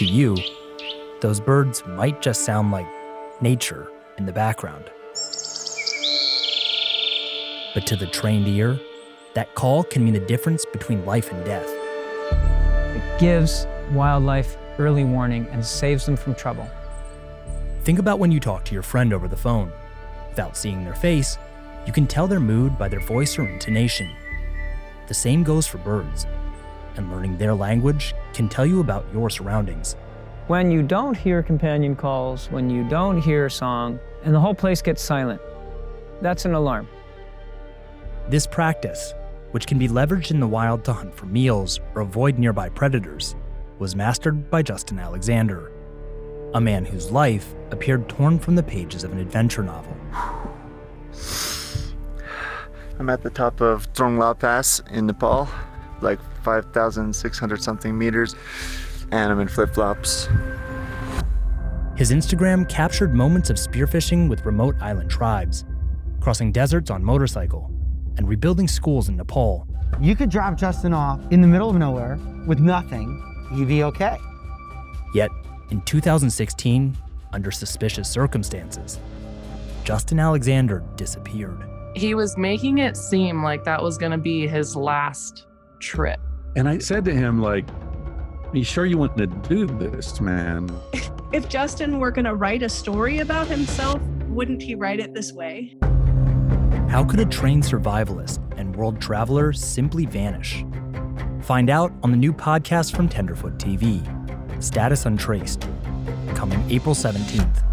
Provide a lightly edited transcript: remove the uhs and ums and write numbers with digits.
To you, those birds might just sound like nature in the background. But to the trained ear, that call can mean the difference between life and death. It gives wildlife early warning and saves them from trouble. Think about when you talk to your friend over the phone. Without seeing their face, you can tell their mood by their voice or intonation. The same goes for birds, and learning their language can tell you about your surroundings. When you don't hear companion calls, when you don't hear a song, and the whole place gets silent, that's an alarm. This practice, which can be leveraged in the wild to hunt for meals or avoid nearby predators, was mastered by Justin Alexander, a man whose life appeared torn from the pages of an adventure novel. I'm at the top of Trong La Pass in Nepal, like 5,600 something meters, and I'm in flip-flops. His Instagram captured moments of spearfishing with remote island tribes, crossing deserts on motorcycle, and rebuilding schools in Nepal. You could drop Justin off in the middle of nowhere with nothing, you'd be okay. Yet, in 2016, under suspicious circumstances, Justin Alexander disappeared. He was making it seem like that was going to be his last trip. And I said to him, like, are you sure you want to do this, man? If Justin were going to write a story about himself, wouldn't he write it this way? How could a trained survivalist and world traveler simply vanish? Find out on the new podcast from Tenderfoot TV, Status Untraced, coming April 17th.